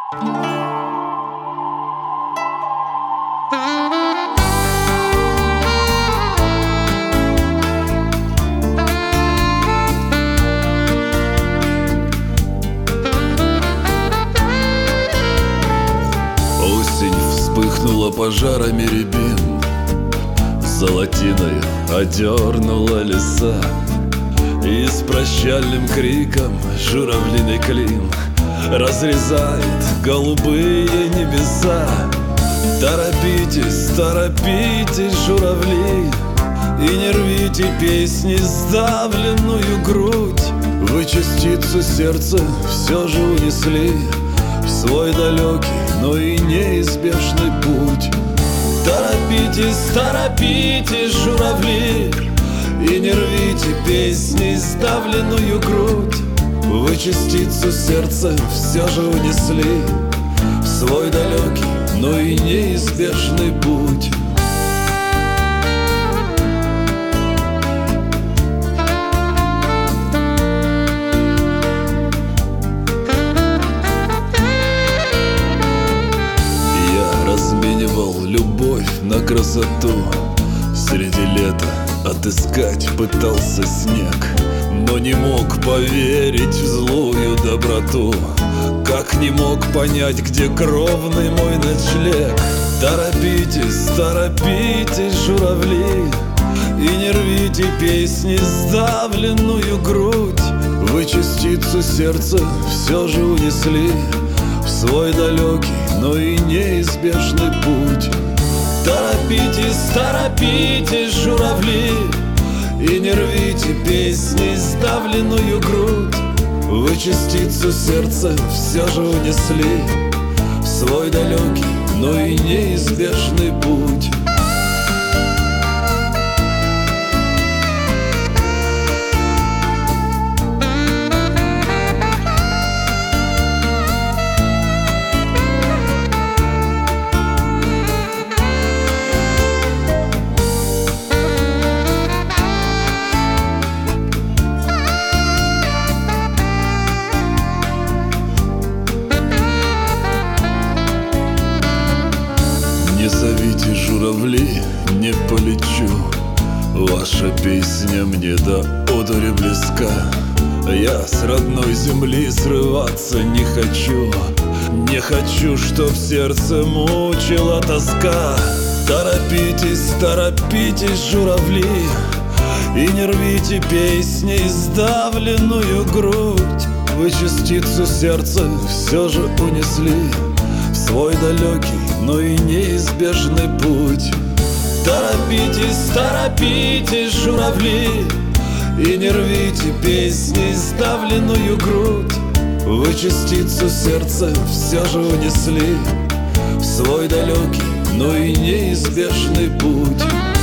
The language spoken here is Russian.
Осень вспыхнула пожарами рябин, золотиной одернула леса, и с прощальным криком журавлиный клин разрезает голубые небеса. Торопитесь, торопитесь, журавли, и не рвите песни сдавленную грудь. Вы частицу сердца все же унесли в свой далекий, но и неизбежный путь. Торопитесь, торопитесь, журавли, и не рвите песни сдавленную грудь. Вы частицу сердца все же унесли в свой далекий, но и неизбежный путь. Я разменивал любовь на красоту, среди лета отыскать пытался снег, но не мог поверить в злую доброту, как не мог понять, где кровный мой ночлег. Торопитесь, торопитесь, журавли, и не рвите песни сдавленную грудь. Вы частицу сердца все же унесли в свой далекий, но и неизбежный путь. Торопитесь, торопитесь, журавли, и не рвите песни сдавленную грудь. Вы частицу сердца все же унесли в свой далекий, но и неизбежный путь. Не зовите, журавли, не полечу, ваша песня мне до одури близка. Я с родной земли срываться не хочу, не хочу, чтоб сердце мучила тоска. Торопитесь, торопитесь, журавли, и не рвите песни сдавленную грудь. Вы частицу сердца все же унесли в свой далекий, но и неизбежный путь. Торопитесь, торопитесь, журавли, и не рвите песни сдавленную грудь. Вы частицу сердца все же унесли в свой далекий, но и неизбежный путь.